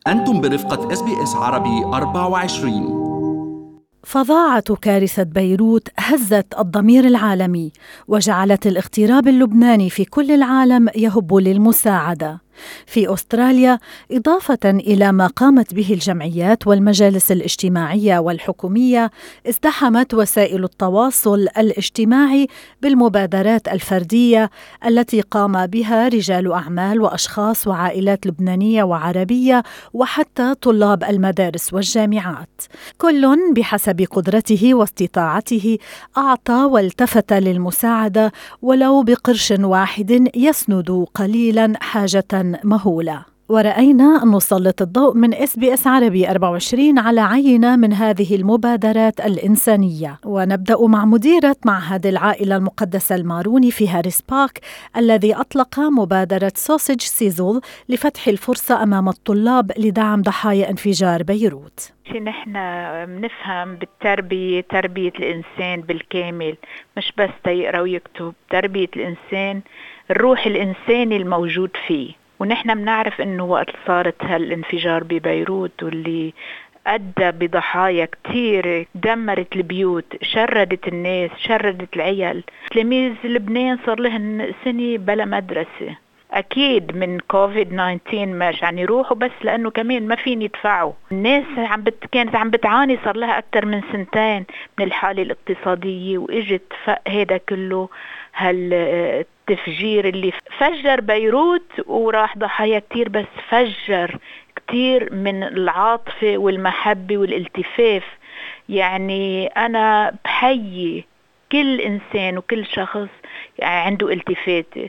أنتم برفقة SBS عربي 24. فظاعة كارثة بيروت هزت الضمير العالمي وجعلت الاغتراب اللبناني في كل العالم يهب للمساعدة. في أستراليا، إضافة إلى ما قامت به الجمعيات والمجالس الاجتماعية والحكومية، ازدحمت وسائل التواصل الاجتماعي بالمبادرات الفردية التي قام بها رجال أعمال وأشخاص وعائلات لبنانية وعربية وحتى طلاب المدارس والجامعات، كل بحسب قدرته واستطاعته أعطى والتفت للمساعدة ولو بقرش واحد يسند قليلا حاجة مهولة. ورأينا أن نسلط الضوء من SBS عربي 24 على عينة من هذه المبادرات الإنسانية، ونبدأ مع مديرة معهد العائلة المقدسة الماروني في هاريس بارك الذي أطلق مبادرة سوسيج سيزل لفتح الفرصة أمام الطلاب لدعم ضحايا انفجار بيروت. نحن بنفهم بالتربية تربية الإنسان بالكامل، مش بس يقرأ ويكتب، تربية الإنسان الروح الإنساني الموجود فيه. ونحن بنعرف إنه وقت صارت هالانفجار ببيروت واللي أدى بضحايا كتير، دمرت البيوت، شردت الناس، شردت العيال. تلاميذ لبنان صار لهن سنة بلا مدرسة، أكيد من كوفيد 19 ماش يعني يروحوا، بس لأنه كمان ما فين يدفعوا. الناس كانت عم بتعاني صار لها أكتر من سنتين من الحالة الاقتصادية، وإجت هذا كله هالتفجير اللي فجر بيروت وراح ضحايا كتير، بس فجر كتير من العاطفة والمحبة والالتفاف. يعني أنا بحيي كل إنسان وكل شخص عنده التفاتة،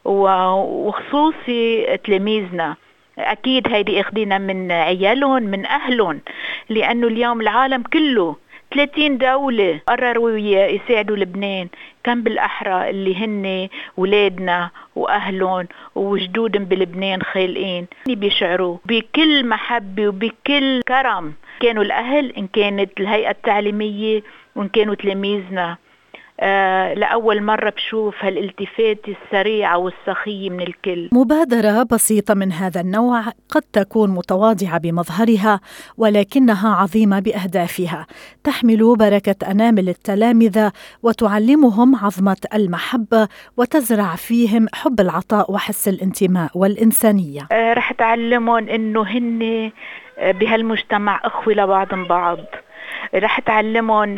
وخصوصي تلاميذنا. أكيد هيدي أخذينا من عيالهم من أهلهم، لأنه اليوم العالم كله 30 دولة قرروا يساعدوا لبنان، كم بالأحرى اللي هن ولادنا وأهلهم وجدودهم بلبنان خالقين بيشعروا بكل محبة وبكل كرم، كانوا الأهل إن كانت الهيئة التعليمية وإن كانوا تلاميذنا. لأول مرة بشوف هالالتفات السريعة والسخية من الكل. مبادرة بسيطة من هذا النوع قد تكون متواضعة بمظهرها، ولكنها عظيمة بأهدافها، تحمل بركة أنامل التلامذة وتعلمهم عظمة المحبة وتزرع فيهم حب العطاء وحس الانتماء والإنسانية. رح تعلمهم إنه هن بهالمجتمع أخوة لبعض بعض، رح تعلمهم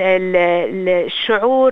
الشعور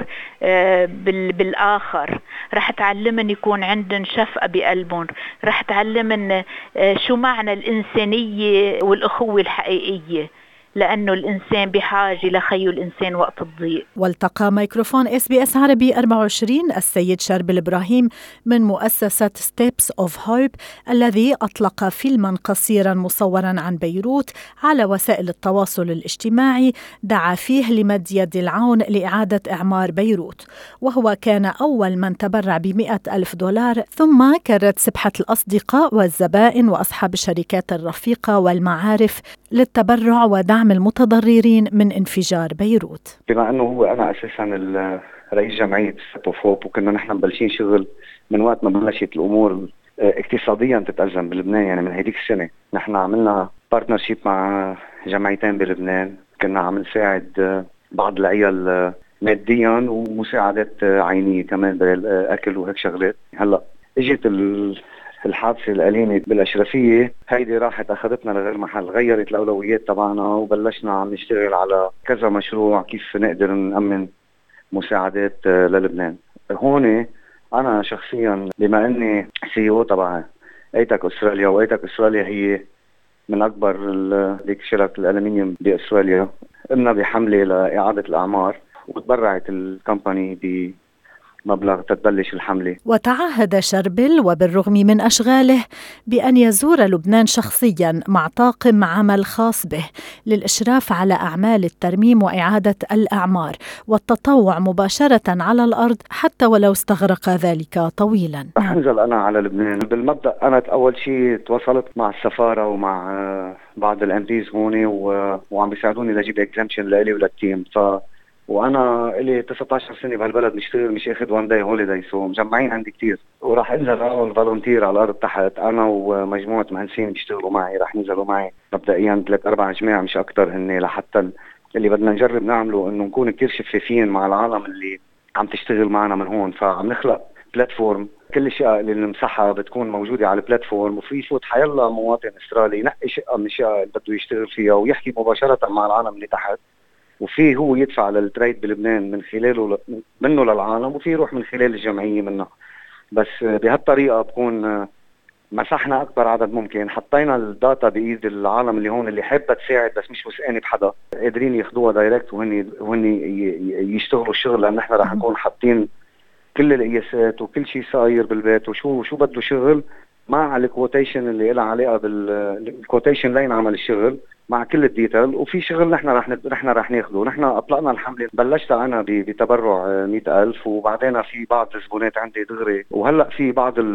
بالآخر، رح تعلمهم يكون عندهم شفقة بقلبهم، رح تعلمهم شو معنى الإنسانية والأخوة الحقيقية، لأنه الإنسان بحاجة لخيه الإنسان وقت الضيق. والتقى ميكروفون SBS عربي 24 السيد شربل إبراهيم من مؤسسة Steps of Hope الذي أطلق فيلما قصيرا مصورا عن بيروت على وسائل التواصل الاجتماعي دعا فيه لمد يد العون لإعادة إعمار بيروت، وهو كان أول من تبرع $100,000. ثم كرت سبحة الأصدقاء والزبائن وأصحاب الشركات الرفيقة والمعارف للتبرع ودعم المتضررين من انفجار بيروت. بما أنه أنا أساساً رئيس جمعية Steps of Hope، وكنا نحن مبلشين شغل من وقت ما بلشت الأمور اقتصاديا تتأزم بلبنان، يعني من هيديك السنة نحن عملنا بارتنرشيب مع جمعيتين بلبنان، كنا عم نساعد بعض العيال ماديا ومساعدات عينية كمان بالأكل وهيك شغلات. هلأ اجت الحادثة الأليمة بالأشرفية، هيدي راحت أخذتنا لغير محل، غيرت الأولويات تبعنا وبلشنا عم نشتغل على كذا مشروع كيف نقدر نأمن مساعدات للبنان. هون أنا شخصيا بما أني CEO تبع أيتك أستراليا، وأيتك أستراليا هي من أكبر ديك شركة الألمنيوم بأستراليا، قمنا بحملة لإعادة الأعمار وتبرعت الكمباني مبلغ تتبلش الحملة. وتعهد شربل وبالرغم من أشغاله بأن يزور لبنان شخصياً مع طاقم عمل خاص به للإشراف على أعمال الترميم وإعادة الأعمار والتطوع مباشرة على الأرض حتى ولو استغرق ذلك طويلاً. رح أنزل أنا على لبنان. بالمبدأ أنا أول شيء تواصلت مع السفارة ومع بعض الأمبيز هون وعم بيساعدوني لأجيب إكزامشن لإلي وللتيم، وانا لي 19 سنه بهالبلد بشتغل، مش اخذ وان داي هوليداي، سو مجمعين عندي كتير. وراح انزل اول فالونتير على الارض تحت، انا ومجموعه مهندسين بيشتغلوا معي، راح ينزلوا معي مبدئيا 3-4 جماعه مش اكثر، هن لحتى اللي بدنا نجرب نعمله انه نكون كتير شفافين مع العالم اللي عم تشتغل معنا من هون. فعم نخلق بلاتفورم، كل الاشياء اللي نمسحها بتكون موجوده على البلاتفورم، وفي يفوت حيلا مواطن استرالي ينقي شقه من الاشياء اللي بده يشتغل فيها ويحكي مباشره مع العالم اللي تحت، وفي هو يدفع للتريد بلبنان من خلاله منه للعالم، وفي يروح من خلال الجمعيه منه. بس بهالطريقه بكون مسحنا اكبر عدد ممكن، حطينا الداتا بايد العالم اللي هون اللي حابه تساعد بس مش وثقانه بحدا، قادرين ياخذوها دايركت وهن يشتغلوا الشغل، لان احنا راح نكون حاطين كل القياسات وكل شيء صاير بالبيت وشو بده شغل، مع الكوتيشن اللي لها علاقه بالكوتيشن لين عمل الشغل، مع كل الديتيل. وفي شغل نحن راح ناخذه. نحن اطلقنا الحمله، بلشت انا بتبرع 100,000، وبعدين في بعض الزبونات عندي دغري، وهلا في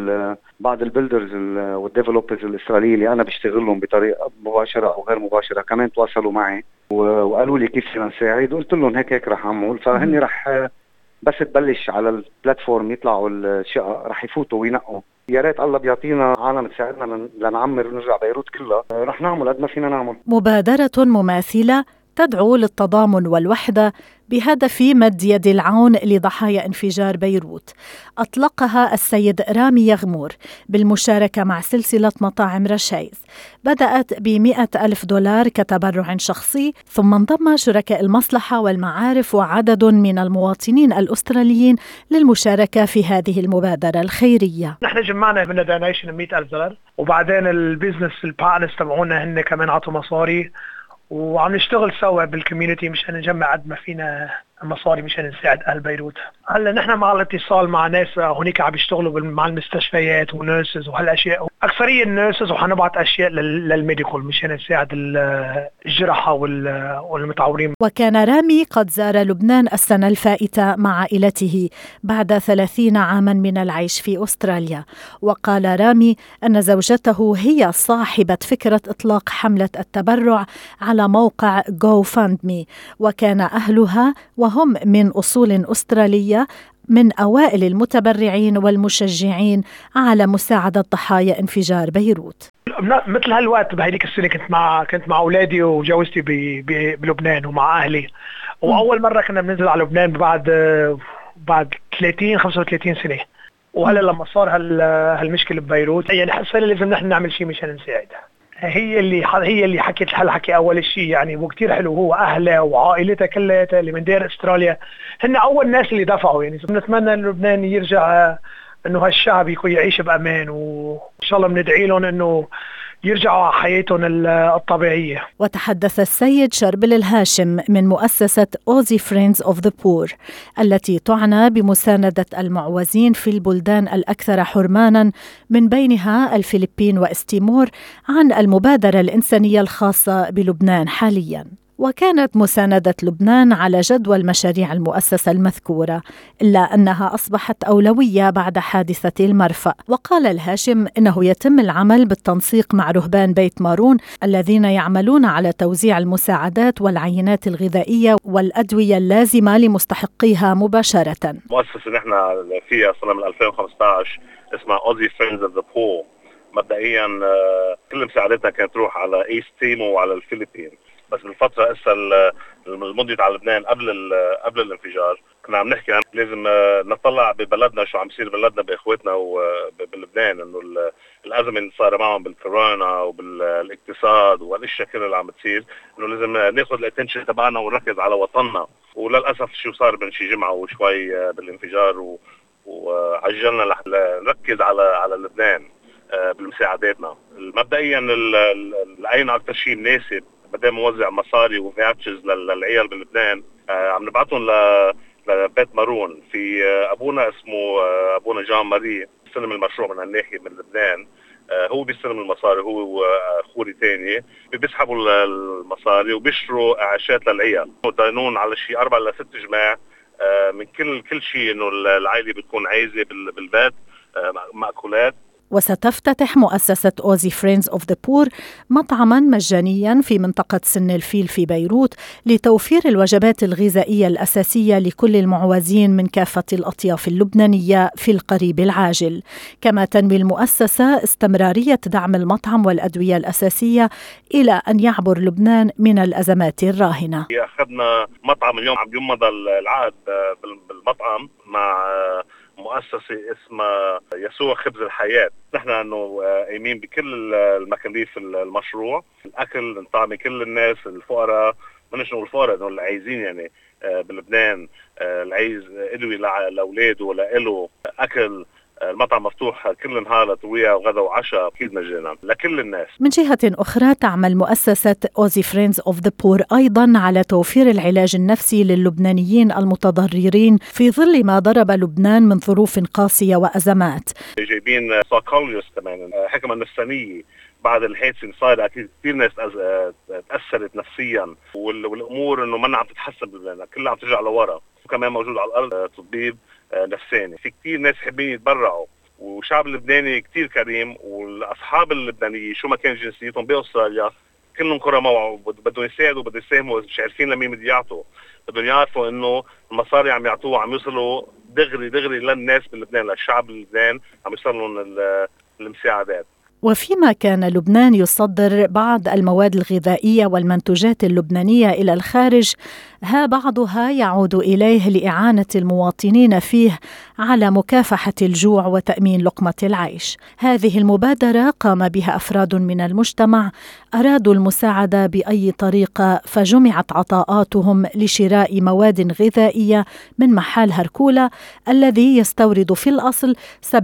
بعض البيلدرز والديفلوبرز الاسرائيليين اللي انا بشتغلهم بطريقه مباشره او غير مباشره كمان تواصلوا معي وقالوا لي كيف فينا نساعد، وقلت لهم هيك راح اعمل. فهني راح بس تبلش على البلاتفورم يطلعوا الشقق، راح يفوتوا وينقوا. يا ريت الله بيعطينا عالم تساعدنا لنعمر ونرجع بيروت كلها، رح نعمل قد ما فينا نعمل. مبادرة مماثلة تدعو للتضامن والوحدة بهدف مد يد العون لضحايا انفجار بيروت، أطلقها السيد رامي يغمور بالمشاركة مع سلسلة مطاعم رشايز. بدأت $100,000 كتبرع شخصي، ثم انضم شركاء المصلحة والمعارف وعدد من المواطنين الأستراليين للمشاركة في هذه المبادرة الخيرية. نحن جمعنا من دونيشن $100,000، وبعدين البيزنس البارتنرز تبعونا هن كمان عطوا مصاري، وعم نشتغل سوا بالكوميونتي مشان نجمع قد ما فينا مصاري مشان نساعد اهل بيروت. هلا نحن مع الاتصال مع ناس هونيك عم يشتغلوا مع المستشفيات ونيرسز وهالاشياء، اكثريه النيرسز، وحنبعت اشياء للميديكال مشان نساعد الجرحى والمتعورين. وكان رامي قد زار لبنان السنه الفائته مع عائلته بعد 30 عاما من العيش في استراليا، وقال رامي ان زوجته هي صاحبه فكره اطلاق حمله التبرع على موقع GoFundMe، وكان اهلها وهم من أصول أسترالية من أوائل المتبرعين والمشجعين على مساعدة ضحايا انفجار بيروت. مثل هالوقت بهيديك السنة كنت مع أولادي وجوزتي بلبنان ومع أهلي، وأول مرة كنا بننزل على لبنان بعد 30-35 سنة. وهلا لما صار هالمشكلة ببيروت، يعني حسينا لازم نحن نعمل شيء مشان نساعدها. هي اللي حكت هالحكي اول شيء، يعني هو كتير حلو، هو اهله وعائلتها كلها اللي من دير استراليا هن اول ناس اللي دفعوا. يعني بنتمنى ان لبنان يرجع، انه هالشعب يكون يعيش بامان، وان شاء الله بندعي لهم انه يرجعوا على حياتهم الطبيعية. وتحدث السيد شربل الهاشم من مؤسسة Aussie Friends of the Poor التي تعنى بمساندة المعوزين في البلدان الأكثر حرمانا من بينها الفلبين وإستيمور عن المبادرة الإنسانية الخاصة بلبنان حالياً. وكانت مساندة لبنان على جدول مشاريع المؤسسة المذكورة، إلا أنها أصبحت أولوية بعد حادثة المرفأ. وقال الهاشم إنه يتم العمل بالتنسيق مع رهبان بيت مارون الذين يعملون على توزيع المساعدات والعينات الغذائية والأدوية اللازمة لمستحقيها مباشرة. مؤسسة نحن فيها صرنا من 2015 اسمها Aussie Friends of the Poor. مبدئيا كل مساعدتنا كانت تروح على إيست تيمور وعلى الفلبين، بس بالفترة المضيت على لبنان قبل الانفجار كنا عم نحكي لازم نطلع ببلدنا شو عم يصير ببلدنا باخواتنا وبلبنان، انه الازمه اللي صار معهم بالكورونا وبالاقتصاد والاشياء كلها اللي عم تصير، انه لازم ناخذ الاتنشن تبعنا ونركز على وطننا. وللاسف شو صار من شي جمعه وشوي بالانفجار وعجلنا نركز على لبنان بالمساعداتنا. مبدئيا لقينا اكثر شيء مناسب بدنا نوزع مصاري وفاوتشرز للعيال بلبنان، عم نبعثهم لبيت مارون. في ابونا اسمه ابونا جان ماري بيستلم المشروع من هالناحيه من لبنان، هو بيستلم المصاري، هو واخوري ثاني بيسحبوا المصاري وبيشتروا اعاشات للعيال، وداينون على شيء 4 ل 6 جماع من كل شيء، انه العائله بتكون عايزه بالبيت مأكولات. وستفتتح مؤسسة أوزي فريندز أوف ذا بور مطعماً مجانياً في منطقة سن الفيل في بيروت لتوفير الوجبات الغذائية الأساسية لكل المعوزين من كافة الأطياف اللبنانية في القريب العاجل. كما تنوي المؤسسة استمرارية دعم المطعم والأدوية الأساسية إلى أن يعبر لبنان من الأزمات الراهنة. أخذنا مطعم اليوم عم يمضى العقد بالمطعم مع مؤسسة اسمها يسوع خبز الحياة. نحن انه قايمين بكل المكاليف المشروع، الاكل نطعم كل الناس الفقراء، منش نقول الفقراء انه اللي عايزين يعني بلبنان، اللي عايز ادوي لاولاده ولا له اكل. المطعم مفتوح كل نهار طويلة وغدا وعشاء أكيد مجانا لكل الناس. من جهة أخرى تعمل مؤسسة أوزي فريندز أوف ذا بور أيضا على توفير العلاج النفسي للبنانيين المتضررين في ظل ما ضرب لبنان من ظروف قاسية وأزمات. جايبين سايكولوجيست كمان، حكمة نفسانية بعد الحادثة اللي صايرة. أكيد كثير ناس تأثرت نفسيا، والأمور إنه ما عم تتحسن بلبنان، كلها عم ترجع لورا. وكمان موجود على الأرض طبيب نفساني. في كتير ناس حابين يتبرعوا، والشعب اللبناني كتير كريم، والأصحاب اللبنانيين شو ما كان جنسيتهم بأستراليا كلهم كرماء، بدهم يساعدوا، بدهم يساهموا، مش عارفين لمين بده يعطوا. بدهم يعرفوا إنه المصاري عم يعطوه عم يوصلوا دغري للناس بلبنان، للشعب اللبنان عم يوصلوا المساعدات. وفيما كان لبنان يصدر بعض المواد الغذائية والمنتوجات اللبنانية إلى الخارج، ها بعضها يعود إليه لإعانة المواطنين فيه على مكافحة الجوع وتأمين لقمة العيش. هذه المبادرة قام بها أفراد من المجتمع أرادوا المساعدة بأي طريقة، فجمعت عطاءاتهم لشراء مواد غذائية من محل هركولا الذي يستورد في الأصل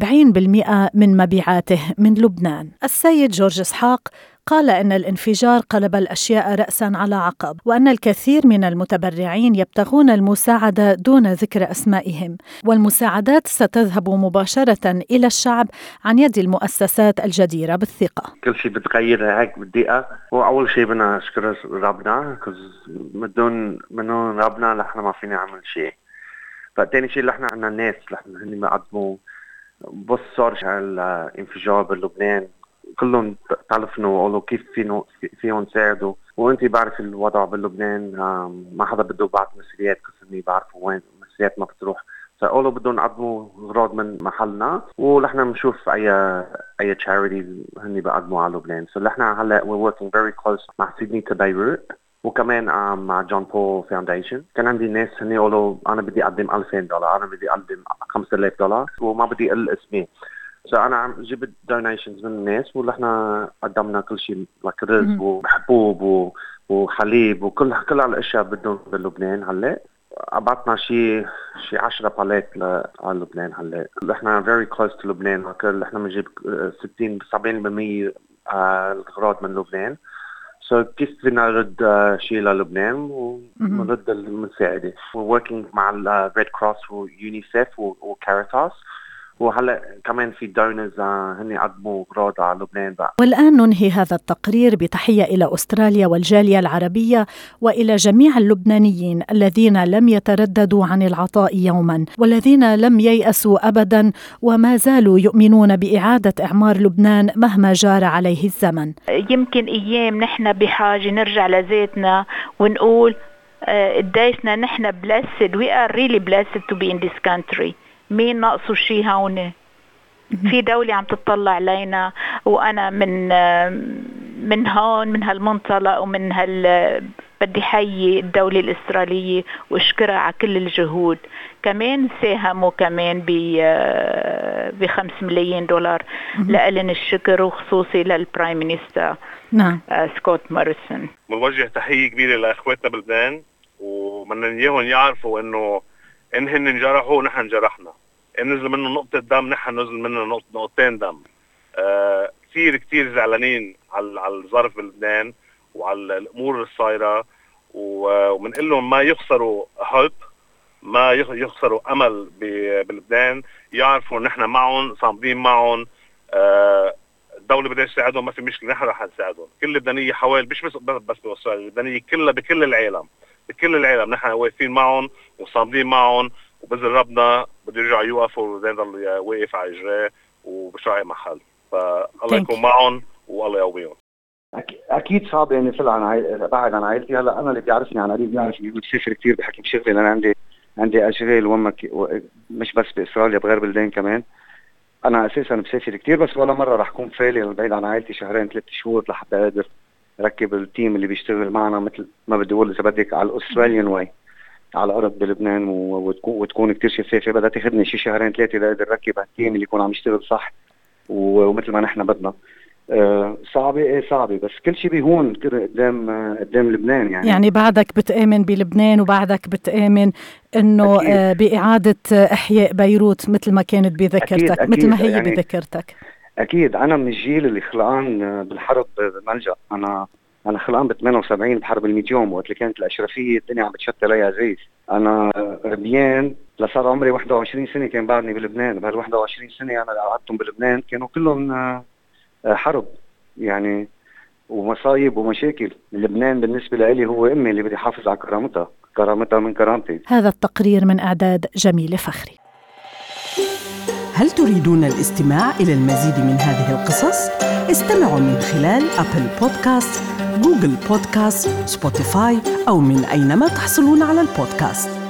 70% من مبيعاته من لبنان. السيد جورج إسحاق قال إن الانفجار قلب الأشياء رأساً على عقب، وأن الكثير من المتبرعين يبتغون المساعدة دون ذكر أسمائهم، والمساعدات ستذهب مباشرة إلى الشعب عن يد المؤسسات الجديرة بالثقة. كل شيء بتغير هيك بالدقيقة. وأول شيء بدنا نشكر ربنا، بدون ربنا نحن ما فينا نعمل شيء. فتاني شيء نحن عندنا الناس اللي بيقدموا، بص صار الانفجار بلبنان كلهم تعرفوا قالوا كيف فيهم نساعدوا. وانت بعرف الوضع بلبنان، ما حدا بده بعض مسؤوليات، كسرني بعرفوا وين مسؤوليات ما بتروح، فقالوا بدهم يقدموا اغراض من محلنا، ونحن بنشوف اي تشاريتي هني بيقدموا على لبنان. نحن هلا we're working very close مع سيدني بيروت، وكمان مع جون بول فاونديشن. كان عندي ناس هني قالوا انا بدي اقدم $2000، انا بدي اقدم $5000 وما بدي اقل اسمي. أنا جبت donations من الناس، ونحن قدمنا كل شيء رز وحبوب وحليب وكل هالاشياء بدهم بلبنان. هلا عبطنا شيء 10 بالات على لبنان. هلا نحن very close to لبنان، نحن بنجيب 60-70% الأغراض من لبنان. كيف فينا نرد شيء للبنان ونرد المساعدة. We're working مع ال Red Cross ويونيسيف وكاريتاس، وهلا كمان في دونرز هني قدموا أغراض على لبنان بقى. والآن ننهي هذا التقرير بتحية إلى أستراليا والجالية العربية وإلى جميع اللبنانيين الذين لم يترددوا عن العطاء يوما، والذين لم ييأسوا أبدا، وما زالوا يؤمنون بإعادة إعمار لبنان مهما جار عليه الزمن. يمكن أيام نحن بحاجة نرجع لذاتنا ونقول قديشنا نحن blessed. We are really blessed to be in this country. مين ناقصه شيء هون؟ في دولة عم تطلع علينا، وأنا من هون من هالمنطلق ومن بدي حيي الدولة الإسرائيلية واشكرها على كل الجهود. كمان ساهموا كمان $5 مليون، لألن الشكر وخصوصي للبرايم مينيستر سكوت موريسون. بوجه تحية كبيرة لأخواتنا بلبنان، ومن إياهم يعرفوا إنه إن هن انجرحوا نحن انجرحنا، إن نزل منه نقطة دم نحن نزل منه نقطتين دم. كتير زعلانين على الظرف بلبنان وعلى الأمور الصايرة، ومنقول لهم ما يخسروا hope، ما يخسروا أمل بلبنان. يعرفوا نحن معهم، صامدين معهم. الدولة بدها تساعدهم، ما في مشكلة، نحن رح نساعدهم. كل اللبنانية حوالي مش بس بأستراليا، اللبنانية كلها بكل العالم نحن واقفين معهم وصامدين معهم، وبإذن ربنا بده يرجعوا يوقفوا ويضل واقف على إجراه وبشرع محل. فالله يكون معهم والله يقويهم. اكيد صعب اني بعد عن عائلتي. هلا انا اللي بيعرفني عن قريب بيعرف اني بسافر كثير بحكم شغلي، لان عندي اشغال مش بس باستراليا، بغير بلدان كمان. انا اساسا بسافر كثير، بس ولا مره رح كون فالي بعيد عن عائلتي 2-3 شهور لحتى اقدر ركب التيم اللي بيشتغل معنا، مثل ما بدي اقول اذا بدك على الاستراليان واي على الارض بلبنان، وتكون كثير شفافه. بدها تاخذني شي 2-3 لاقدر ركب هالتيم اللي يكون عم يشتغل صح ومثل ما نحن بدنا. صعبة بس كل شيء بيهون قدام لبنان. يعني بعدك بتآمن بلبنان، وبعدك بتآمن انه بإعادة احياء بيروت مثل ما كانت بذاكرتك، أكيد مثل ما هي يعني بذاكرتك. اكيد انا من الجيل اللي خلقان بالحرب بملجأ. انا خلقان ب78 بحرب ال100 يوم، وقت اللي كانت الاشرفيه الدنيا عم بتشتى عليها زيت. انا ربيان لصار عمري 21 سنه كان بعدني بلبنان. بهال 21 سنه انا اللي قعدتهم بلبنان كانوا كلهم حرب يعني ومصايب ومشاكل. لبنان بالنسبه لي هو امي اللي بدي احافظ على كرامتها من كرامتي. هذا التقرير من اعداد جميل فخري. هل تريدون الاستماع إلى المزيد من هذه القصص؟ استمعوا من خلال أبل بودكاست، جوجل بودكاست، سبوتيفاي أو من أينما تحصلون على البودكاست.